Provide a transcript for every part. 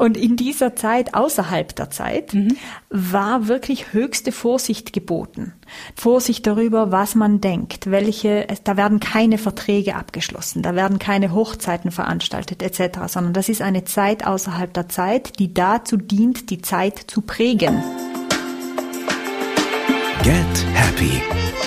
Und in dieser Zeit, außerhalb der Zeit, war wirklich höchste Vorsicht geboten. Vorsicht darüber, was man denkt, da werden keine Verträge abgeschlossen, da werden keine Hochzeiten veranstaltet etc., sondern das ist eine Zeit außerhalb der Zeit, die dazu dient, die Zeit zu prägen. Get Happy.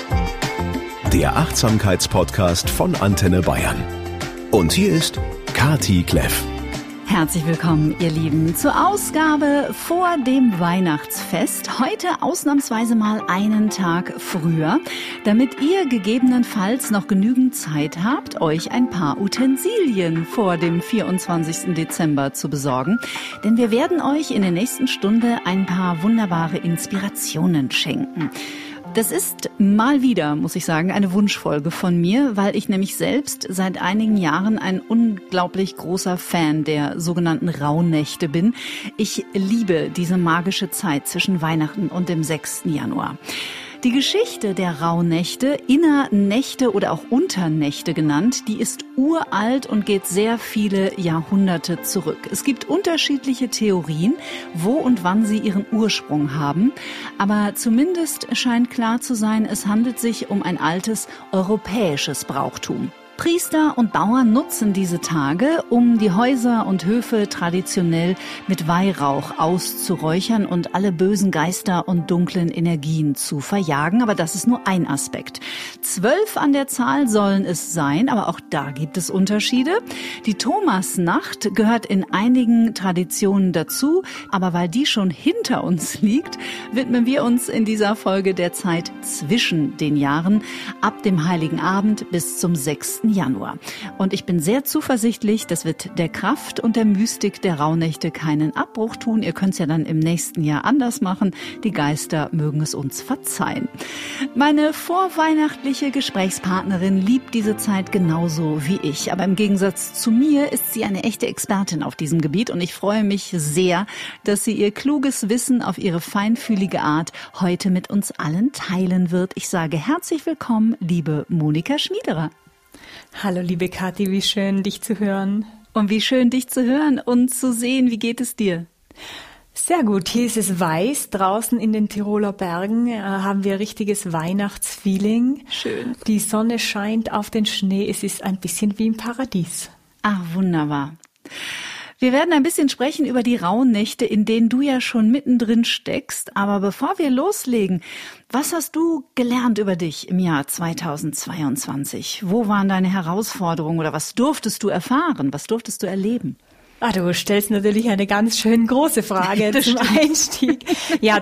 Der Achtsamkeitspodcast von Antenne Bayern. Und hier ist Kati Kleff. Herzlich willkommen, ihr Lieben, zur Ausgabe vor dem Weihnachtsfest. Heute ausnahmsweise mal einen Tag früher, damit ihr gegebenenfalls noch genügend Zeit habt, euch ein paar Utensilien vor dem 24. Dezember zu besorgen. Denn wir werden euch in der nächsten Stunde ein paar wunderbare Inspirationen schenken. Das ist mal wieder, muss ich sagen, eine Wunschfolge von mir, weil ich nämlich selbst seit einigen Jahren ein unglaublich großer Fan der sogenannten Rauhnächte bin. Ich liebe diese magische Zeit zwischen Weihnachten und dem 6. Januar. Die Geschichte der Rauhnächte, Innernächte oder auch Unternächte genannt, die ist uralt und geht sehr viele Jahrhunderte zurück. Es gibt unterschiedliche Theorien, wo und wann sie ihren Ursprung haben. Aber zumindest scheint klar zu sein, es handelt sich um ein altes europäisches Brauchtum. Priester und Bauern nutzen diese Tage, um die Häuser und Höfe traditionell mit Weihrauch auszuräuchern und alle bösen Geister und dunklen Energien zu verjagen. Aber das ist nur ein Aspekt. 12 an der Zahl sollen es sein, aber auch da gibt es Unterschiede. Die Thomasnacht gehört in einigen Traditionen dazu, aber weil die schon hinter uns liegt, widmen wir uns in dieser Folge der Zeit zwischen den Jahren, ab dem Heiligen Abend bis zum 6. Januar. Und ich bin sehr zuversichtlich, das wird der Kraft und der Mystik der Rauhnächte keinen Abbruch tun. Ihr könnt es ja dann im nächsten Jahr anders machen. Die Geister mögen es uns verzeihen. Meine vorweihnachtliche Gesprächspartnerin liebt diese Zeit genauso wie ich. Aber im Gegensatz zu mir ist sie eine echte Expertin auf diesem Gebiet und ich freue mich sehr, dass sie ihr kluges Wissen auf ihre feinfühlige Art heute mit uns allen teilen wird. Ich sage herzlich willkommen, liebe Monika Schmiederer. Hallo liebe Kathi, wie schön, dich zu hören. Und wie schön, dich zu hören und zu sehen. Wie geht es dir? Sehr gut, hier ist es weiß. Draußen in den Tiroler Bergen haben wir richtiges Weihnachtsfeeling. Schön. Die Sonne scheint auf den Schnee. Es ist ein bisschen wie im Paradies. Ach, wunderbar. Wir werden ein bisschen sprechen über die Rauhnächte, in denen du ja schon mittendrin steckst. Aber bevor wir loslegen, was hast du gelernt über dich im Jahr 2022? Wo waren deine Herausforderungen oder was durftest du erfahren? Was durftest du erleben? Du stellst natürlich eine ganz schön große Frage zum Einstieg. Ja,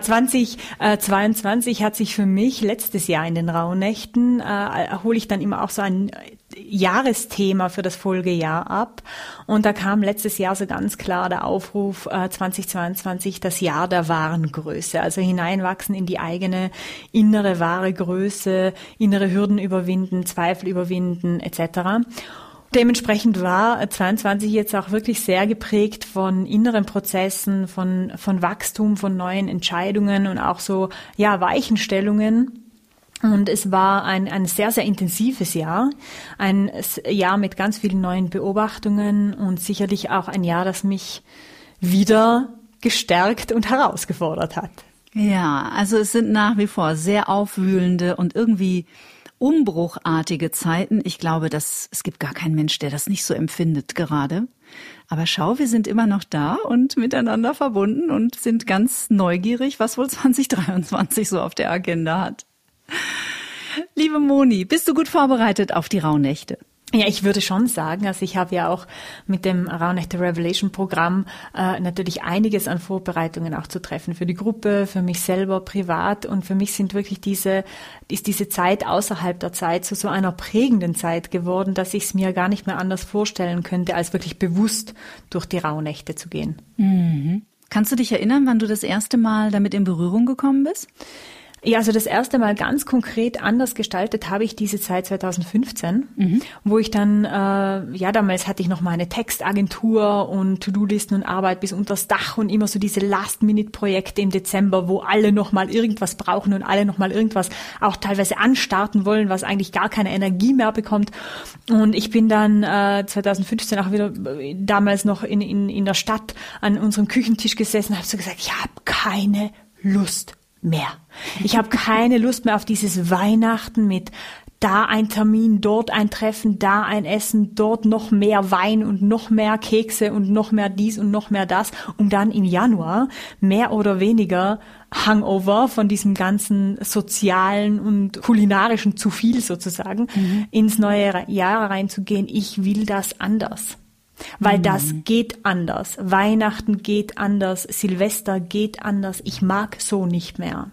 2022 hat sich für mich letztes Jahr in den Rauhnächten, hole ich dann immer auch so ein Jahresthema für das Folgejahr ab. Und da kam letztes Jahr so ganz klar der Aufruf 2022, das Jahr der wahren Größe. Also hineinwachsen in die eigene innere wahre Größe, innere Hürden überwinden, Zweifel überwinden etc. Dementsprechend war 22 jetzt auch wirklich sehr geprägt von inneren Prozessen, von Wachstum, von neuen Entscheidungen und auch so, Weichenstellungen. Und es war ein sehr, sehr intensives Jahr. Ein Jahr mit ganz vielen neuen Beobachtungen und sicherlich auch ein Jahr, das mich wieder gestärkt und herausgefordert hat. Ja, also es sind nach wie vor sehr aufwühlende und irgendwie umbruchartige Zeiten. Ich glaube, es gibt gar keinen Mensch, der das nicht so empfindet gerade. Aber schau, wir sind immer noch da und miteinander verbunden und sind ganz neugierig, was wohl 2023 so auf der Agenda hat. Liebe Moni, bist du gut vorbereitet auf die Rauhnächte? Ja, ich würde schon sagen, also ich habe ja auch mit dem Rauhnächte Revelation Programm natürlich einiges an Vorbereitungen auch zu treffen für die Gruppe, für mich selber, privat, und für mich sind wirklich ist diese Zeit außerhalb der Zeit zu so einer prägenden Zeit geworden, dass ich es mir gar nicht mehr anders vorstellen könnte, als wirklich bewusst durch die Rauhnächte zu gehen. Mhm. Kannst du dich erinnern, wann du das erste Mal damit in Berührung gekommen bist? Ja, also das erste Mal ganz konkret anders gestaltet habe ich diese Zeit 2015, wo ich dann, damals hatte ich noch meine Textagentur und To-Do-Listen und Arbeit bis unters Dach und immer so diese Last-Minute-Projekte im Dezember, wo alle nochmal irgendwas brauchen und alle nochmal irgendwas auch teilweise anstarten wollen, was eigentlich gar keine Energie mehr bekommt. Und ich bin dann 2015 auch wieder damals noch in der Stadt an unserem Küchentisch gesessen und habe so gesagt, ich habe keine Lust mehr. Ich habe keine Lust mehr auf dieses Weihnachten mit da ein Termin, dort ein Treffen, da ein Essen, dort noch mehr Wein und noch mehr Kekse und noch mehr dies und noch mehr das, um dann im Januar mehr oder weniger Hangover von diesem ganzen sozialen und kulinarischen zu viel sozusagen ins neue Jahr reinzugehen. Ich will das anders. Weil das geht anders. Weihnachten geht anders. Silvester geht anders. Ich mag so nicht mehr.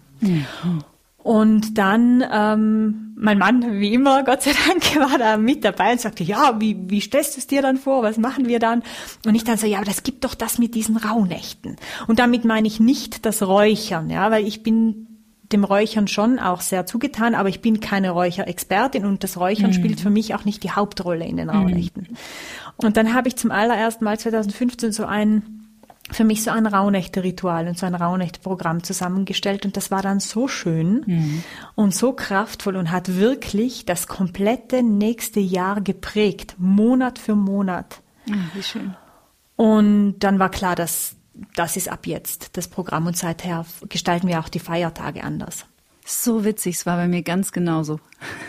Und dann, mein Mann, wie immer, Gott sei Dank, war da mit dabei und sagte, ja, wie stellst du es dir dann vor? Was machen wir dann? Und ich dann so, ja, aber das gibt doch das mit diesen Rauhnächten. Und damit meine ich nicht das Räuchern, ja, weil ich bin dem Räuchern schon auch sehr zugetan, aber ich bin keine Räucherexpertin und das Räuchern spielt für mich auch nicht die Hauptrolle in den Rauhnächten. Und dann habe ich zum allerersten Mal 2015 für mich so ein Rauhnächte-Ritual und so ein Rauhnächte-Programm zusammengestellt und das war dann so schön und so kraftvoll und hat wirklich das komplette nächste Jahr geprägt, Monat für Monat. Wie schön. Und dann war klar, dass das ist ab jetzt das Programm und seither gestalten wir auch die Feiertage anders. So witzig, es war bei mir ganz genauso.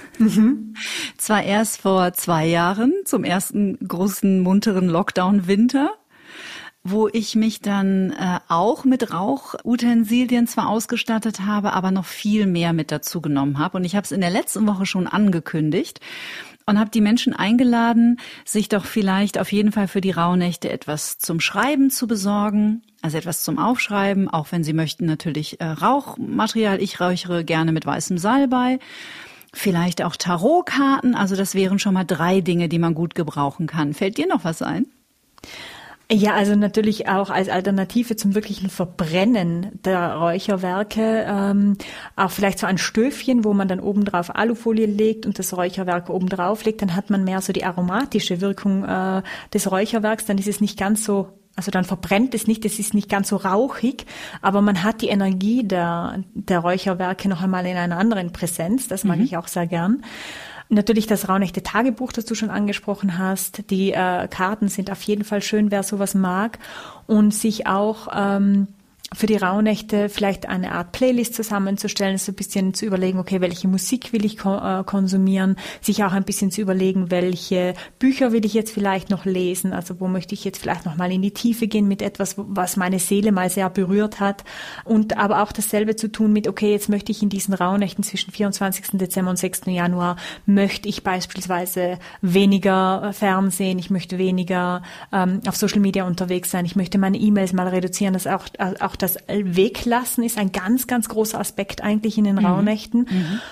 Zwar erst vor 2 Jahren, zum ersten großen, munteren Lockdown-Winter, wo ich mich dann auch mit Rauchutensilien zwar ausgestattet habe, aber noch viel mehr mit dazu genommen habe. Und ich habe es in der letzten Woche schon angekündigt und habe die Menschen eingeladen, sich doch vielleicht auf jeden Fall für die Rauhnächte etwas zum Schreiben zu besorgen, also etwas zum Aufschreiben, auch wenn sie möchten natürlich Rauchmaterial. Ich räuchere gerne mit weißem Salbei. Vielleicht auch Tarotkarten, also das wären schon mal 3 Dinge, die man gut gebrauchen kann. Fällt dir noch was ein? Ja, also natürlich auch als Alternative zum wirklichen Verbrennen der Räucherwerke, auch vielleicht so ein Stöfchen, wo man dann obendrauf Alufolie legt und das Räucherwerk obendrauf legt, dann hat man mehr so die aromatische Wirkung des Räucherwerks, dann ist es nicht ganz so, also dann verbrennt es nicht, es ist nicht ganz so rauchig, aber man hat die Energie der Räucherwerke noch einmal in einer anderen Präsenz, das mag ich auch sehr gern. Natürlich das Rauhnächte-Tagebuch, das du schon angesprochen hast. Die Karten sind auf jeden Fall schön, wer sowas mag. Und sich auch für die Rauhnächte vielleicht eine Art Playlist zusammenzustellen, so ein bisschen zu überlegen, okay, welche Musik will ich konsumieren, sich auch ein bisschen zu überlegen, welche Bücher will ich jetzt vielleicht noch lesen, also wo möchte ich jetzt vielleicht noch mal in die Tiefe gehen mit etwas, was meine Seele mal sehr berührt hat und aber auch dasselbe zu tun mit, okay, jetzt möchte ich in diesen Rauhnächten zwischen 24. Dezember und 6. Januar, möchte ich beispielsweise weniger Fernsehen, ich möchte weniger auf Social Media unterwegs sein, ich möchte meine E-Mails mal reduzieren, das auch das Weglassen ist ein ganz, ganz großer Aspekt eigentlich in den Rauhnächten.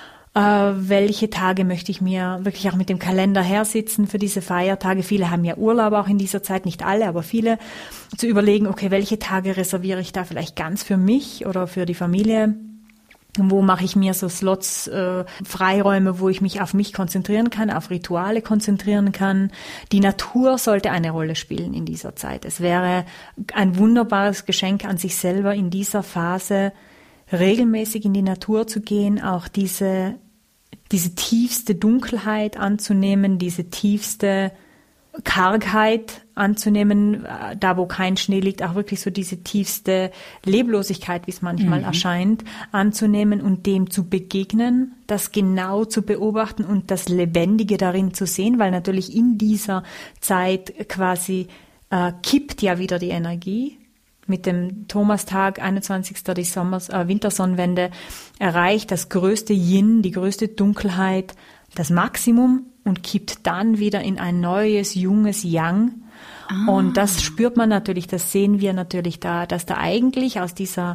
Welche Tage möchte ich mir wirklich auch mit dem Kalender hersitzen für diese Feiertage? Viele haben ja Urlaub auch in dieser Zeit, nicht alle, aber viele. Zu überlegen, okay, welche Tage reserviere ich da vielleicht ganz für mich oder für die Familie? Wo mache ich mir so Slots, Freiräume, wo ich mich auf mich konzentrieren kann, auf Rituale konzentrieren kann. Die Natur sollte eine Rolle spielen in dieser Zeit. Es wäre ein wunderbares Geschenk an sich selber, in dieser Phase regelmäßig in die Natur zu gehen, auch diese tiefste Dunkelheit anzunehmen, diese tiefste Kargheit anzunehmen, da wo kein Schnee liegt, auch wirklich so diese tiefste Leblosigkeit, wie es manchmal erscheint, anzunehmen und dem zu begegnen, das genau zu beobachten und das Lebendige darin zu sehen, weil natürlich in dieser Zeit quasi kippt ja wieder die Energie. Mit dem Thomastag, 21. die Wintersonnenwende, erreicht das größte Yin, die größte Dunkelheit, das Maximum und kippt dann wieder in ein neues, junges Yang. Und das spürt man natürlich, das sehen wir natürlich da, dass da eigentlich aus dieser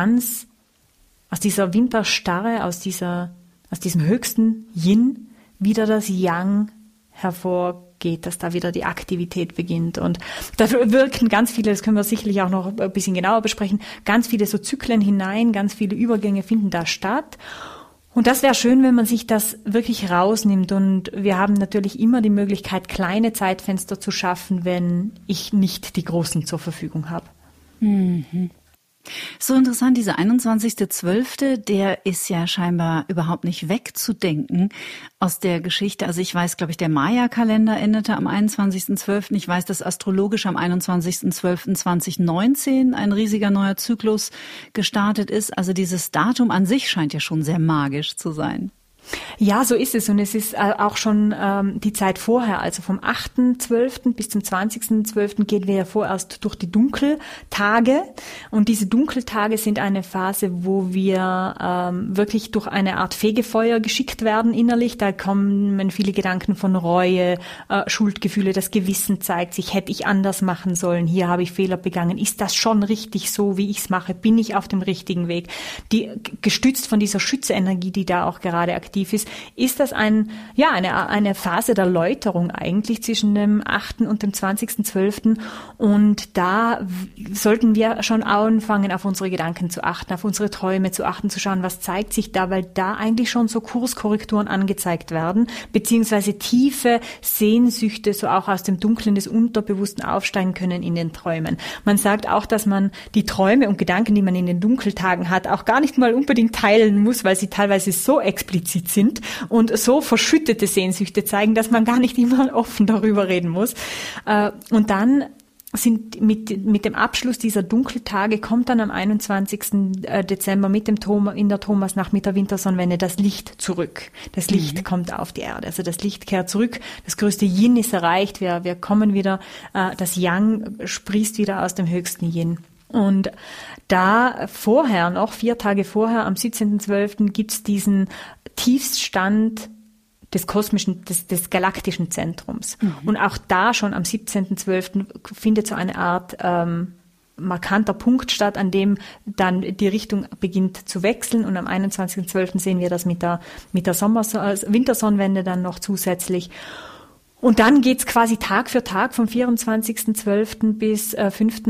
Winterstarre, aus diesem höchsten Yin wieder das Yang geht, dass da wieder die Aktivität beginnt. Und da wirken ganz viele, das können wir sicherlich auch noch ein bisschen genauer besprechen, ganz viele so Zyklen hinein, ganz viele Übergänge finden da statt. Und das wäre schön, wenn man sich das wirklich rausnimmt. Und wir haben natürlich immer die Möglichkeit, kleine Zeitfenster zu schaffen, wenn ich nicht die großen zur Verfügung habe. Mhm. So interessant, dieser 21.12., der ist ja scheinbar überhaupt nicht wegzudenken aus der Geschichte. Also ich weiß, glaube ich, der Maya-Kalender endete am 21.12. Ich weiß, dass astrologisch am 21.12.2019 ein riesiger neuer Zyklus gestartet ist. Also dieses Datum an sich scheint ja schon sehr magisch zu sein. Ja, so ist es. Und es ist auch schon die Zeit vorher, also vom 8.12. bis zum 20.12. gehen wir ja vorerst durch die Dunkeltage. Und diese Dunkeltage sind eine Phase, wo wir wirklich durch eine Art Fegefeuer geschickt werden innerlich. Da kommen viele Gedanken von Reue, Schuldgefühle, das Gewissen zeigt sich, hätte ich anders machen sollen, hier habe ich Fehler begangen. Ist das schon richtig so, wie ich es mache? Bin ich auf dem richtigen Weg? Gestützt von dieser Schützerenergie, die da auch gerade aktiv ist das eine Phase der Läuterung eigentlich zwischen dem 8. und dem 20.12. Und da sollten wir schon anfangen, auf unsere Gedanken zu achten, auf unsere Träume zu achten, zu schauen, was zeigt sich da, weil da eigentlich schon so Kurskorrekturen angezeigt werden, beziehungsweise tiefe Sehnsüchte so auch aus dem Dunklen des Unterbewussten aufsteigen können in den Träumen. Man sagt auch, dass man die Träume und Gedanken, die man in den Dunkeltagen hat, auch gar nicht mal unbedingt teilen muss, weil sie teilweise so explizit sind und so verschüttete Sehnsüchte zeigen, dass man gar nicht immer offen darüber reden muss. Und dann sind mit dem Abschluss dieser Dunkeltage kommt dann am 21. Dezember in der Thomasnacht mit der Wintersonnenwende das Licht zurück. Das Licht kommt auf die Erde. Also das Licht kehrt zurück. Das größte Yin ist erreicht. Wir kommen wieder, das Yang sprießt wieder aus dem höchsten Yin. Und da vorher noch, 4 Tage vorher, am 17.12. gibt's diesen Tiefststand des galaktischen Zentrums. Und auch da schon am 17.12. findet so eine Art markanter Punkt statt, an dem dann die Richtung beginnt zu wechseln. Und am 21.12. sehen wir das mit der Wintersonnenwende dann noch zusätzlich. Und dann geht's quasi Tag für Tag vom 24.12. bis 5.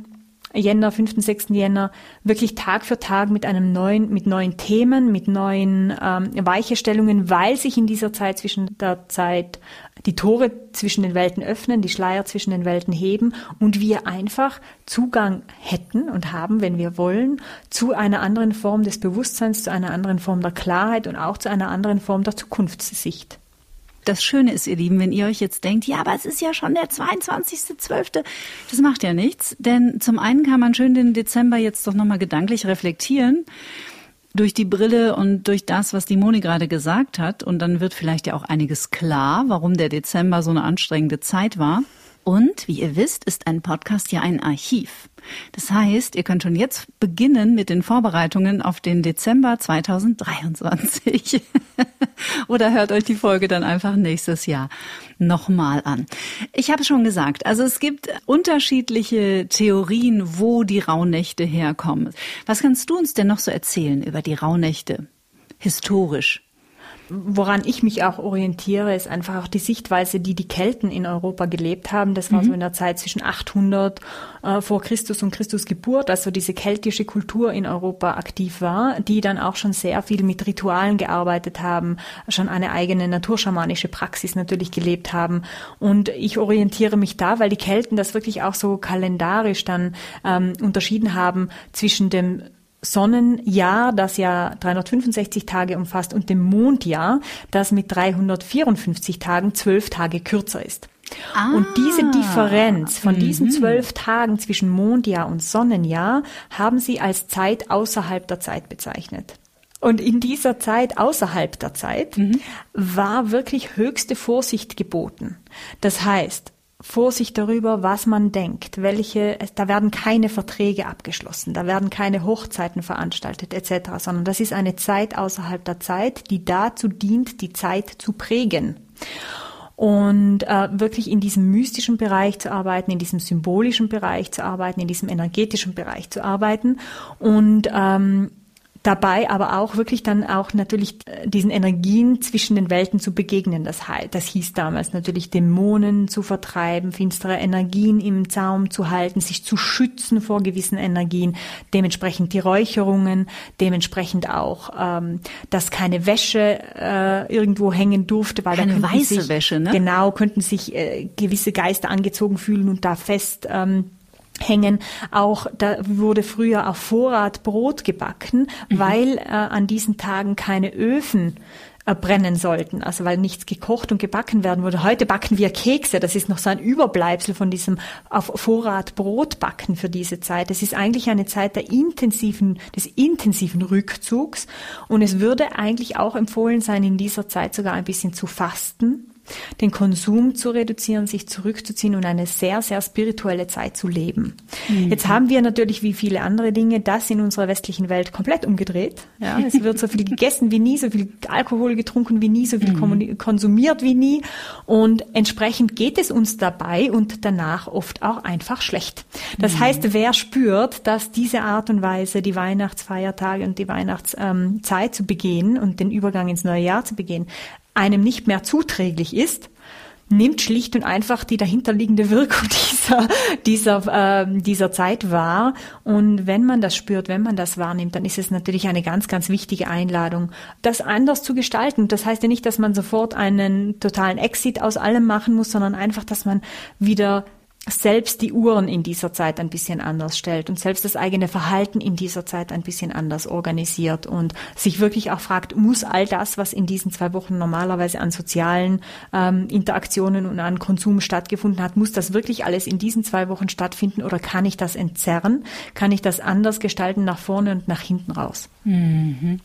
6. Jänner, wirklich Tag für Tag mit neuen Themen, mit neuen Weichenstellungen, weil sich in dieser Zeit die Tore zwischen den Welten öffnen, die Schleier zwischen den Welten heben und wir einfach Zugang hätten und haben, wenn wir wollen, zu einer anderen Form des Bewusstseins, zu einer anderen Form der Klarheit und auch zu einer anderen Form der Zukunftssicht. Das Schöne ist, ihr Lieben, wenn ihr euch jetzt denkt, ja, aber es ist ja schon der 22.12., das macht ja nichts, denn zum einen kann man schön den Dezember jetzt doch nochmal gedanklich reflektieren, durch die Brille und durch das, was die Moni gerade gesagt hat, und dann wird vielleicht ja auch einiges klar, warum der Dezember so eine anstrengende Zeit war. Und, wie ihr wisst, ist ein Podcast ja ein Archiv. Das heißt, ihr könnt schon jetzt beginnen mit den Vorbereitungen auf den Dezember 2023. Oder hört euch die Folge dann einfach nächstes Jahr nochmal an. Ich habe schon gesagt, also es gibt unterschiedliche Theorien, wo die Rauhnächte herkommen. Was kannst du uns denn noch so erzählen über die Rauhnächte historisch? Woran ich mich auch orientiere, ist einfach auch die Sichtweise, die Kelten in Europa gelebt haben. Das war so in der Zeit zwischen 800 vor Christus und Christus Geburt, also diese keltische Kultur in Europa aktiv war, die dann auch schon sehr viel mit Ritualen gearbeitet haben, schon eine eigene naturschamanische Praxis natürlich gelebt haben. Und ich orientiere mich da, weil die Kelten das wirklich auch so kalendarisch dann unterschieden haben zwischen dem Sonnenjahr, das ja 365 Tage umfasst, und dem Mondjahr, das mit 354 Tagen 12 Tage kürzer ist. Und diese Differenz von diesen 12 Tagen zwischen Mondjahr und Sonnenjahr haben sie als Zeit außerhalb der Zeit bezeichnet. Und in dieser Zeit außerhalb der Zeit war wirklich höchste Vorsicht geboten. Das heißt, Vorsicht darüber, was man denkt, da werden keine Verträge abgeschlossen, da werden keine Hochzeiten veranstaltet etc., sondern das ist eine Zeit außerhalb der Zeit, die dazu dient, die Zeit zu prägen. Und wirklich in diesem mystischen Bereich zu arbeiten, in diesem symbolischen Bereich zu arbeiten, in diesem energetischen Bereich zu arbeiten und dabei aber auch wirklich dann auch natürlich diesen Energien zwischen den Welten zu begegnen. Das hieß damals natürlich Dämonen zu vertreiben, finstere Energien im Zaum zu halten, sich zu schützen vor gewissen Energien, dementsprechend die Räucherungen, dementsprechend auch, dass keine Wäsche irgendwo hängen durfte, weil keine da weiße Wäsche, ne? Genau, könnten sich gewisse Geister angezogen fühlen und da fest hängen. Auch da wurde früher auf Vorrat Brot gebacken, weil an diesen Tagen keine Öfen brennen sollten, also weil nichts gekocht und gebacken werden würde. Heute backen wir Kekse, das ist noch so ein Überbleibsel von diesem auf Vorrat Brot backen für diese Zeit. Es ist eigentlich eine Zeit des intensiven Rückzugs und es würde eigentlich auch empfohlen sein, in dieser Zeit sogar ein bisschen zu fasten, den Konsum zu reduzieren, sich zurückzuziehen und eine sehr, sehr spirituelle Zeit zu leben. Jetzt haben wir natürlich wie viele andere Dinge das in unserer westlichen Welt komplett umgedreht. Ja, es wird so viel gegessen wie nie, so viel Alkohol getrunken wie nie, so viel konsumiert wie nie und entsprechend geht es uns dabei und danach oft auch einfach schlecht. Das heißt, wer spürt, dass diese Art und Weise, die Weihnachtsfeiertage und die Weihnachtszeit zu begehen und den Übergang ins neue Jahr zu begehen, einem nicht mehr zuträglich ist, nimmt schlicht und einfach die dahinterliegende Wirkung dieser Zeit wahr. Und wenn man das spürt, wenn man das wahrnimmt, dann ist es natürlich eine ganz, ganz wichtige Einladung, das anders zu gestalten. Das heißt ja nicht, dass man sofort einen totalen Exit aus allem machen muss, sondern einfach, dass man wieder selbst die Uhren in dieser Zeit ein bisschen anders stellt und selbst das eigene Verhalten in dieser Zeit ein bisschen anders organisiert und sich wirklich auch fragt, muss all das, was in diesen 2 Wochen normalerweise an sozialen Interaktionen und an Konsum stattgefunden hat, muss das wirklich alles in diesen 2 Wochen stattfinden oder kann ich das entzerren? Kann ich das anders gestalten nach vorne und nach hinten raus? Mhm.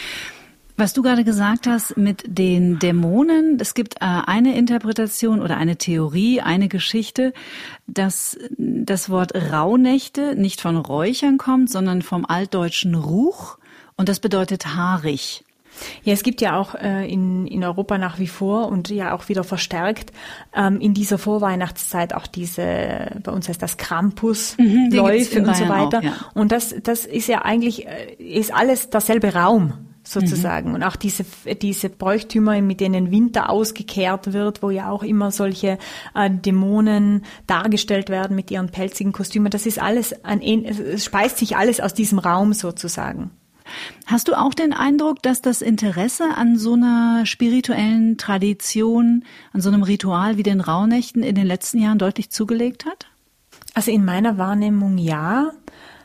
Was du gerade gesagt hast mit den Dämonen, es gibt eine Interpretation oder eine Theorie, eine Geschichte, dass das Wort Rauhnächte nicht von Räuchern kommt, sondern vom altdeutschen Ruch und das bedeutet haarig. Ja, es gibt ja auch in Europa nach wie vor und ja auch wieder verstärkt in dieser Vorweihnachtszeit auch bei uns heißt das Krampusläufe und so weiter. Auch, ja. Und das ist ja eigentlich, ist alles derselbe Raum sozusagen. Und auch diese Bräuchtümer, mit denen Winter ausgekehrt wird, wo ja auch immer solche Dämonen dargestellt werden mit ihren pelzigen Kostümen, das ist alles, es speist sich alles aus diesem Raum sozusagen. Hast du auch den Eindruck, dass das Interesse an so einer spirituellen Tradition, an so einem Ritual wie den Rauhnächten in den letzten Jahren deutlich zugelegt hat? Also in meiner Wahrnehmung ja,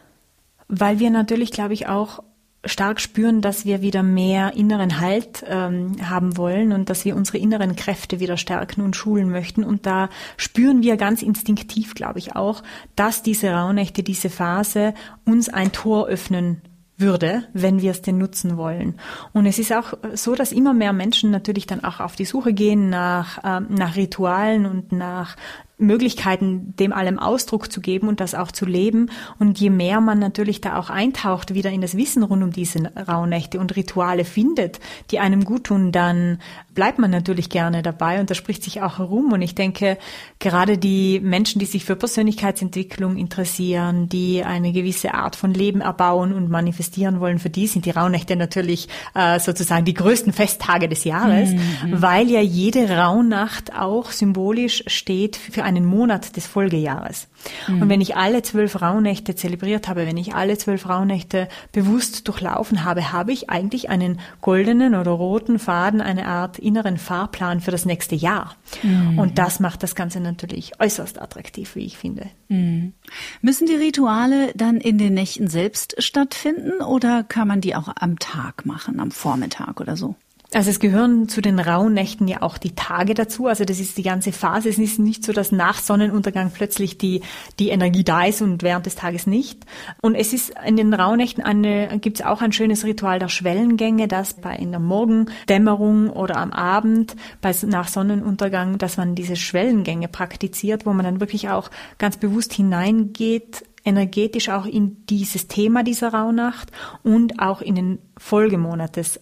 weil wir natürlich, glaube ich, auch stark spüren, dass wir wieder mehr inneren Halt haben wollen und dass wir unsere inneren Kräfte wieder stärken und schulen möchten. Und da spüren wir ganz instinktiv, glaube ich, auch, dass diese Rauhnächte, diese Phase uns ein Tor öffnen würde, wenn wir es denn nutzen wollen. Und es ist auch so, dass immer mehr Menschen natürlich dann auch auf die Suche gehen nach Ritualen und nach Möglichkeiten, dem allem Ausdruck zu geben und das auch zu leben. Und je mehr man natürlich da auch eintaucht, wieder in das Wissen rund um diese Rauhnächte und Rituale findet, die einem gut tun, dann bleibt man natürlich gerne dabei und das spricht sich auch herum. Und ich denke, gerade die Menschen, die sich für Persönlichkeitsentwicklung interessieren, die eine gewisse Art von Leben erbauen und manifestieren wollen, für die sind die Rauhnächte natürlich sozusagen die größten Festtage des Jahres, weil ja jede Rauhnacht auch symbolisch steht für einen Monat des Folgejahres. Und wenn ich alle 12 Rauhnächte zelebriert habe, wenn ich alle 12 Rauhnächte bewusst durchlaufen habe, habe ich eigentlich einen goldenen oder roten Faden, eine Art inneren Fahrplan für das nächste Jahr. Und das macht das Ganze natürlich äußerst attraktiv, wie ich finde. Müssen die Rituale dann in den Nächten selbst stattfinden oder kann man die auch am Tag machen, am Vormittag oder so? Also es gehören zu den Rauhnächten ja auch die Tage dazu. Also das ist die ganze Phase. Es ist nicht so, dass nach Sonnenuntergang plötzlich die Energie da ist und während des Tages nicht. Und es ist in den Rauhnächten gibt's auch ein schönes Ritual der Schwellengänge, das in der Morgendämmerung oder am Abend nach Sonnenuntergang, dass man diese Schwellengänge praktiziert, wo man dann wirklich auch ganz bewusst hineingeht, energetisch auch in dieses Thema dieser Rauhnacht und auch in den Monat des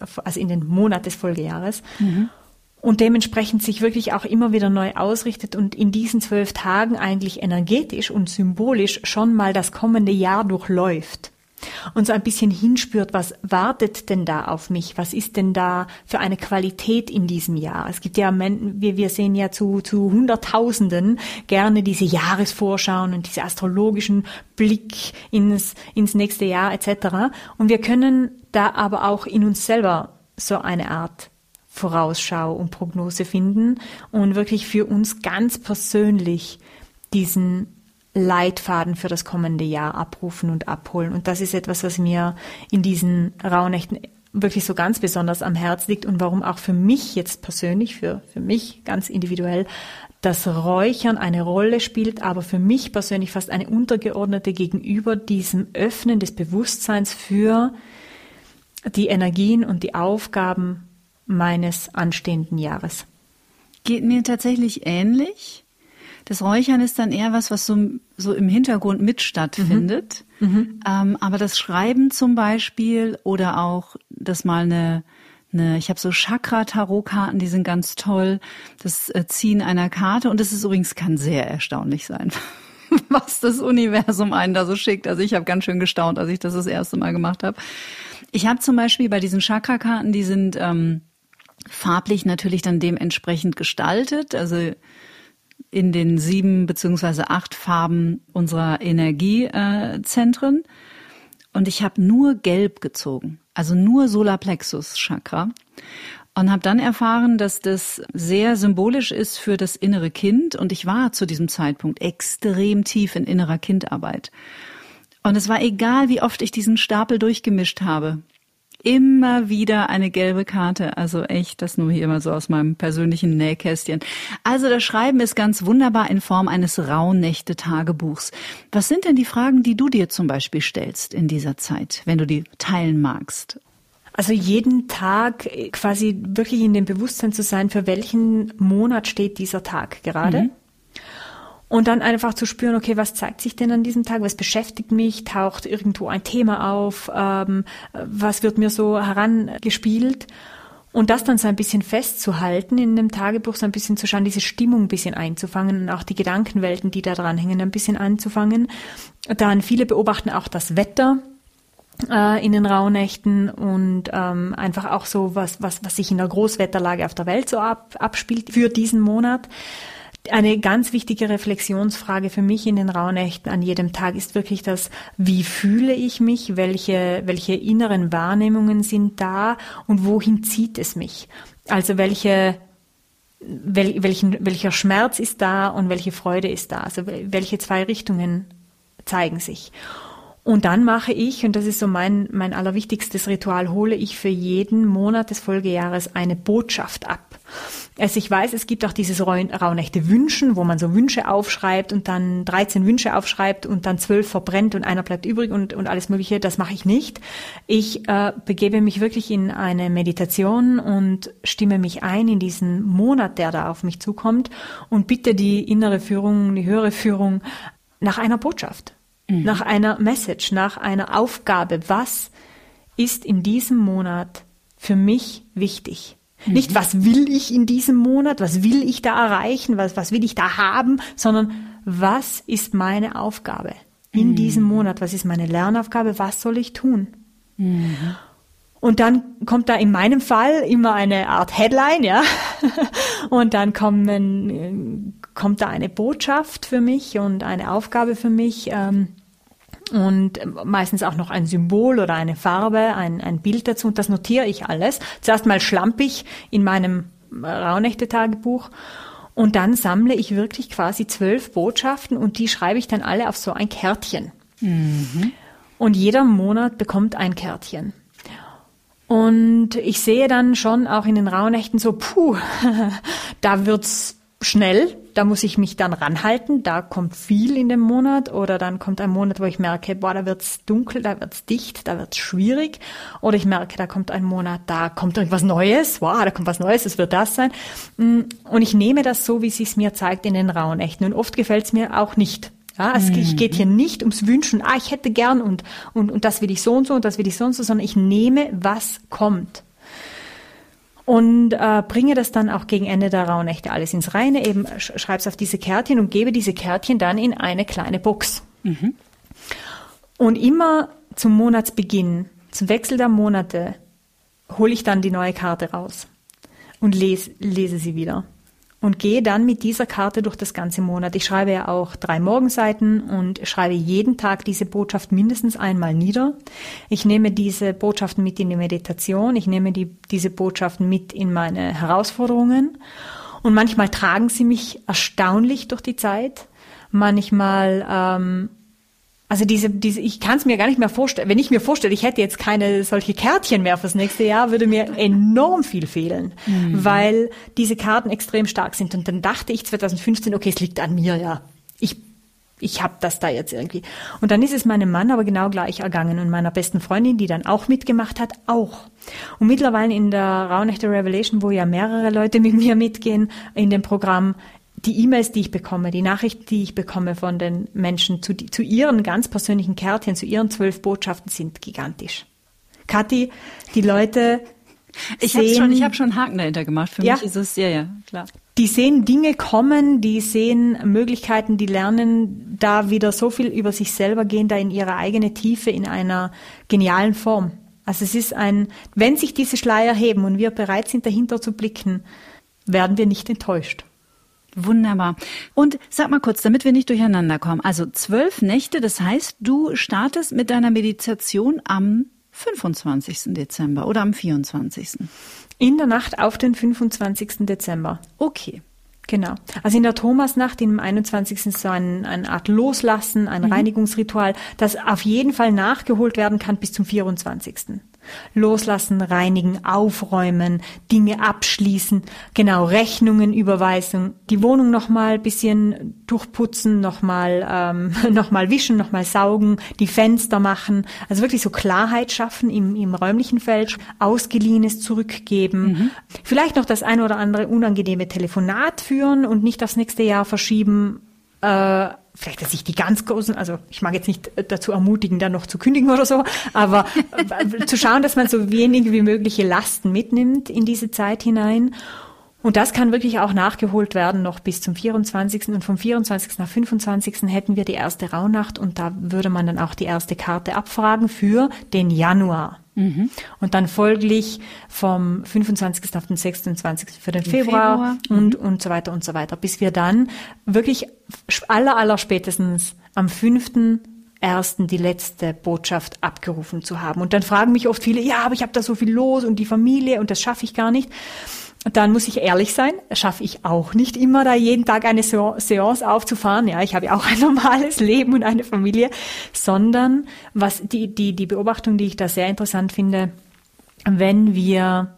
Folgejahres. Und dementsprechend sich wirklich auch immer wieder neu ausrichtet und in diesen 12 Tagen eigentlich energetisch und symbolisch schon mal das kommende Jahr durchläuft. und so ein bisschen hinspürt, was wartet denn da auf mich? Was ist denn da für eine Qualität in diesem Jahr? Es gibt ja, wir sehen ja zu Hunderttausenden gerne diese Jahresvorschauen und diese astrologischen Blick ins nächste Jahr etc. Und wir können da aber auch in uns selber so eine Art Vorausschau und Prognose finden und wirklich für uns ganz persönlich diesen Leitfaden für das kommende Jahr abrufen und abholen. Und das ist etwas, was mir in diesen Rauhnächten wirklich so ganz besonders am Herz liegt und warum auch für mich jetzt persönlich, für mich ganz individuell, das Räuchern eine Rolle spielt, aber für mich persönlich fast eine untergeordnete gegenüber diesem Öffnen des Bewusstseins für die Energien und die Aufgaben meines anstehenden Jahres. Geht mir tatsächlich ähnlich. Das Räuchern ist dann eher was so im Hintergrund mit stattfindet. Aber das Schreiben zum Beispiel oder auch das mal ich habe so Chakra-Tarot-Karten, die sind ganz toll. Das Ziehen einer Karte und das ist übrigens, kann sehr erstaunlich sein, was das Universum einen da so schickt. Also ich habe ganz schön gestaunt, als ich das erste Mal gemacht habe. Ich habe zum Beispiel bei diesen Chakra-Karten, die sind farblich natürlich dann dementsprechend gestaltet, also in den 7 bzw. 8 Farben unserer Energiezentren. Und ich habe nur Gelb gezogen, also nur Solarplexus-Chakra. Und habe dann erfahren, dass das sehr symbolisch ist für das innere Kind. Und ich war zu diesem Zeitpunkt extrem tief in innerer Kindarbeit. Und es war egal, wie oft ich diesen Stapel durchgemischt habe. Immer wieder eine gelbe Karte, also echt, das nur hier immer so aus meinem persönlichen Nähkästchen. Also das Schreiben ist ganz wunderbar in Form eines Rauhnächte-Tagebuchs. Was sind denn die Fragen, die du dir zum Beispiel stellst in dieser Zeit, wenn du die teilen magst? Also jeden Tag quasi wirklich in dem Bewusstsein zu sein, für welchen Monat steht dieser Tag gerade. Und dann einfach zu spüren, okay, was zeigt sich denn an diesem Tag? Was beschäftigt mich? Taucht irgendwo ein Thema auf? Was wird mir so herangespielt? Und das dann so ein bisschen festzuhalten in dem Tagebuch, so ein bisschen zu schauen, diese Stimmung ein bisschen einzufangen und auch die Gedankenwelten, die da dran hängen, ein bisschen einzufangen. Dann viele beobachten auch das Wetter in den Rauhnächten und einfach auch so was sich in der Großwetterlage auf der Welt so abspielt für diesen Monat. Eine ganz wichtige Reflexionsfrage für mich in den Rauhnächten an jedem Tag ist wirklich das, wie fühle ich mich, welche inneren Wahrnehmungen sind da und wohin zieht es mich? Also welcher Schmerz ist da und welche Freude ist da? Also welche 2 Richtungen zeigen sich? Und dann mache ich, und das ist so mein allerwichtigstes Ritual, hole ich für jeden Monat des Folgejahres eine Botschaft ab. Also ich weiß, es gibt auch dieses Rauhnächte Wünschen, wo man so Wünsche aufschreibt und dann 13 Wünsche aufschreibt und dann 12 verbrennt und einer bleibt übrig und alles Mögliche. Das mache ich nicht. Ich begebe mich wirklich in eine Meditation und stimme mich ein in diesen Monat, der da auf mich zukommt und bitte die innere Führung, die höhere Führung nach einer Botschaft. Nach einer Message, nach einer Aufgabe. Was ist in diesem Monat für mich wichtig? Nicht, was will ich in diesem Monat, was will ich da erreichen, was will ich da haben, sondern was ist meine Aufgabe in diesem Monat? Was ist meine Lernaufgabe? Was soll ich tun? Und dann kommt da in meinem Fall immer eine Art Headline, ja. Und dann kommt da eine Botschaft für mich und eine Aufgabe für mich und meistens auch noch ein Symbol oder eine Farbe, ein Bild dazu. Und das notiere ich alles. Zuerst mal schlampig in meinem Rauhnächte-Tagebuch und dann sammle ich wirklich quasi 12 Botschaften und die schreibe ich dann alle auf so ein Kärtchen. Und jeder Monat bekommt ein Kärtchen. Und ich sehe dann schon auch in den Rauhnächten so, da wird's schnell, da muss ich mich dann ranhalten, da kommt viel in dem Monat oder dann kommt ein Monat, wo ich merke, da wird's dunkel, da wird's dicht, da wird's schwierig oder ich merke, da kommt ein Monat, da kommt irgendwas Neues, da kommt was Neues, es wird das sein und ich nehme das so, wie es sich mir zeigt in den Rauhnächten und oft gefällt's mir auch nicht. Ja, es geht hier nicht ums Wünschen, ich hätte gern und das will ich so und so und das will ich so und so, sondern ich nehme, was kommt. Und bringe das dann auch gegen Ende der Rauhnächte alles ins Reine, eben schreib's auf diese Kärtchen und gebe diese Kärtchen dann in eine kleine Box. Und immer zum Monatsbeginn, zum Wechsel der Monate, hole ich dann die neue Karte raus und lese sie wieder. Und gehe dann mit dieser Karte durch das ganze Monat. Ich schreibe ja auch 3 Morgenseiten und schreibe jeden Tag diese Botschaft mindestens einmal nieder. Ich nehme diese Botschaften mit in die Meditation. Ich nehme diese Botschaften mit in meine Herausforderungen. Und manchmal tragen sie mich erstaunlich durch die Zeit. Manchmal, ich kann es mir gar nicht mehr vorstellen. Wenn ich mir vorstelle, ich hätte jetzt keine solche Kärtchen mehr fürs nächste Jahr, würde mir enorm viel fehlen, weil diese Karten extrem stark sind. Und dann dachte ich 2015, okay, es liegt an mir, ja. Ich habe das da jetzt irgendwie. Und dann ist es meinem Mann aber genau gleich ergangen und meiner besten Freundin, die dann auch mitgemacht hat, auch. Und mittlerweile in der Rauhnächte Revelation, wo ja mehrere Leute mit mir mitgehen in dem Programm, die E-Mails, die ich bekomme, die Nachrichten, die ich bekomme von den Menschen zu ihren ganz persönlichen Kärtchen, zu ihren 12 Botschaften sind gigantisch. Kathi, die Leute Ich habe schon einen Haken dahinter gemacht. Für mich ist es, ja, klar. Die sehen Dinge kommen, die sehen Möglichkeiten, die lernen da wieder so viel über sich selber, gehen da in ihre eigene Tiefe in einer genialen Form. Also es ist wenn sich diese Schleier heben und wir bereit sind, dahinter zu blicken, werden wir nicht enttäuscht. Wunderbar. Und sag mal kurz, damit wir nicht durcheinander kommen. Also 12 Nächte, das heißt, du startest mit deiner Meditation am 25. Dezember oder am 24. In der Nacht auf den 25. Dezember. Okay. Genau. Also in der Thomasnacht, im 21. ist so eine Art Loslassen, ein Reinigungsritual, das auf jeden Fall nachgeholt werden kann bis zum 24. Loslassen, reinigen, aufräumen, Dinge abschließen, genau, Rechnungen überweisen, die Wohnung nochmal ein bisschen durchputzen, nochmal wischen, nochmal saugen, die Fenster machen, also wirklich so Klarheit schaffen im räumlichen Feld, Ausgeliehenes zurückgeben, vielleicht noch das ein oder andere unangenehme Telefonat führen und nicht aufs nächste Jahr verschieben, vielleicht, dass ich die ganz großen, also ich mag jetzt nicht dazu ermutigen, dann noch zu kündigen oder so, aber zu schauen, dass man so wenig wie mögliche Lasten mitnimmt in diese Zeit hinein. Und das kann wirklich auch nachgeholt werden noch bis zum 24. Und vom 24. nach 25. hätten wir die erste Rauhnacht und da würde man dann auch die erste Karte abfragen für den Januar. Und dann folglich vom 25. auf den 26. für den Februar. Und so weiter, bis wir dann wirklich aller spätestens am 5.1. die letzte Botschaft abgerufen zu haben. Und dann fragen mich oft viele, ja, aber ich habe da so viel los und die Familie und das schaffe ich gar nicht. Dann muss ich ehrlich sein, schaffe ich auch nicht immer, da jeden Tag eine Seance aufzufahren. Ja, ich habe ja auch ein normales Leben und eine Familie, sondern was die Beobachtung, die ich da sehr interessant finde, wenn wir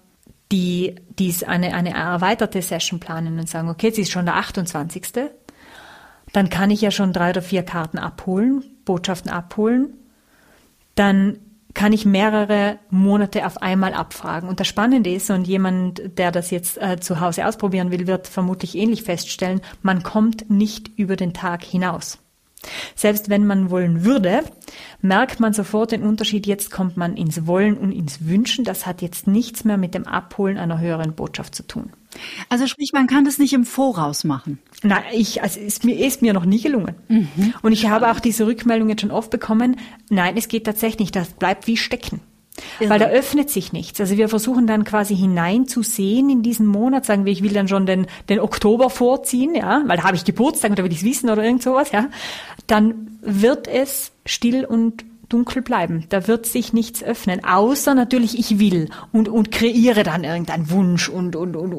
eine erweiterte Session planen und sagen, okay, jetzt ist schon der 28., dann kann ich ja schon 3 oder 4 Karten abholen, Botschaften abholen, dann kann ich mehrere Monate auf einmal abfragen. Und das Spannende ist, und jemand, der das jetzt zu Hause ausprobieren will, wird vermutlich ähnlich feststellen, man kommt nicht über den Tag hinaus. Selbst wenn man wollen würde, merkt man sofort den Unterschied. Jetzt kommt man ins Wollen und ins Wünschen. Das hat jetzt nichts mehr mit dem Abholen einer höheren Botschaft zu tun. Also sprich, man kann das nicht im Voraus machen. Nein, ist mir noch nie gelungen. Und ich habe auch diese Rückmeldung jetzt schon oft bekommen. Nein, es geht tatsächlich nicht. Das bleibt wie stecken. Irre. Weil da öffnet sich nichts. Also wir versuchen dann quasi hineinzusehen in diesen Monat, sagen wir, ich will dann schon den Oktober vorziehen, ja, weil da habe ich Geburtstag und da will ich es wissen oder irgend sowas, ja. Dann wird es still und dunkel bleiben. Da wird sich nichts öffnen, außer natürlich ich will und kreiere dann irgendeinen Wunsch und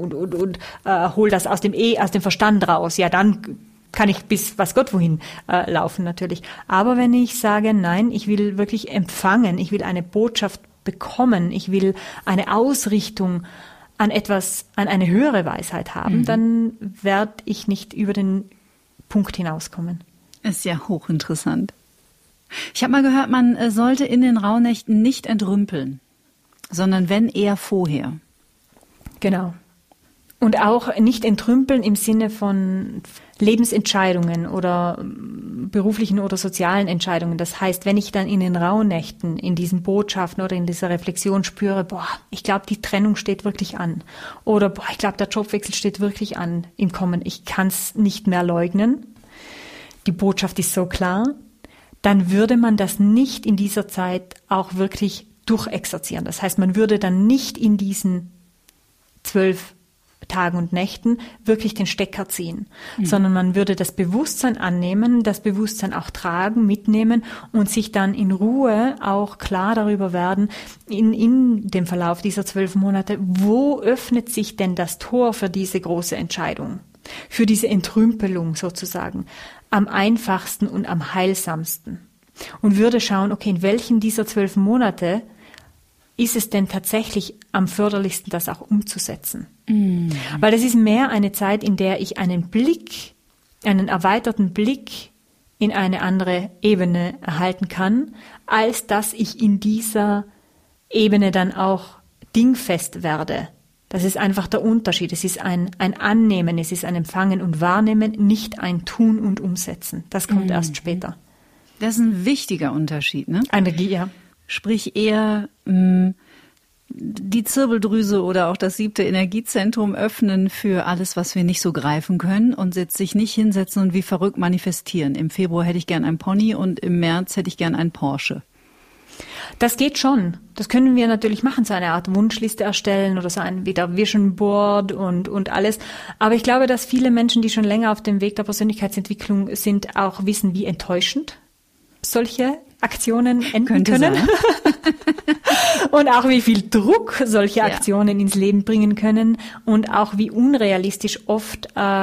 hol das aus dem Verstand raus. Ja, dann kann ich bis was Gott wohin laufen natürlich. Aber wenn ich sage, nein, ich will wirklich empfangen, ich will eine Botschaft bekommen, ich will eine Ausrichtung an eine höhere Weisheit haben, dann werde ich nicht über den Punkt hinauskommen. Ist ja hochinteressant. Ich habe mal gehört, man sollte in den Rauhnächten nicht entrümpeln, sondern wenn eher vorher. Genau. Und auch nicht entrümpeln im Sinne von Lebensentscheidungen oder beruflichen oder sozialen Entscheidungen. Das heißt, wenn ich dann in den Rauhnächten, in diesen Botschaften oder in dieser Reflexion spüre, ich glaube, die Trennung steht wirklich an. Oder ich glaube, der Jobwechsel steht wirklich an im Kommen. Ich kann es nicht mehr leugnen. Die Botschaft ist so klar. dann würde man das nicht in dieser Zeit auch wirklich durchexerzieren. Das heißt, man würde dann nicht in diesen 12 Tagen und Nächten wirklich den Stecker ziehen, sondern man würde das Bewusstsein annehmen, das Bewusstsein auch tragen, mitnehmen und sich dann in Ruhe auch klar darüber werden, in dem Verlauf dieser 12 Monate, wo öffnet sich denn das Tor für diese große Entscheidung, für diese Entrümpelung sozusagen, am einfachsten und am heilsamsten. Und würde schauen, okay, in welchen dieser 12 Monate ist es denn tatsächlich am förderlichsten, das auch umzusetzen? Weil das ist mehr eine Zeit, in der ich einen erweiterten Blick in eine andere Ebene erhalten kann, als dass ich in dieser Ebene dann auch dingfest werde. Das ist einfach der Unterschied. Es ist ein Annehmen, es ist ein Empfangen und Wahrnehmen, nicht ein Tun und Umsetzen. Das kommt erst später. Das ist ein wichtiger Unterschied, ne? Energie, ja. Sprich eher die Zirbeldrüse oder auch das 7. Energiezentrum öffnen für alles, was wir nicht so greifen können und sich nicht hinsetzen und wie verrückt manifestieren. Im Februar hätte ich gern ein Pony und im März hätte ich gern ein Porsche. Das geht schon. Das können wir natürlich machen, so eine Art Wunschliste erstellen oder so ein wieder Vision Board und alles. Aber ich glaube, dass viele Menschen, die schon länger auf dem Weg der Persönlichkeitsentwicklung sind, auch wissen, wie enttäuschend solche Aktionen enden können. Und auch wie viel Druck solche Aktionen ins Leben bringen können und auch wie unrealistisch oft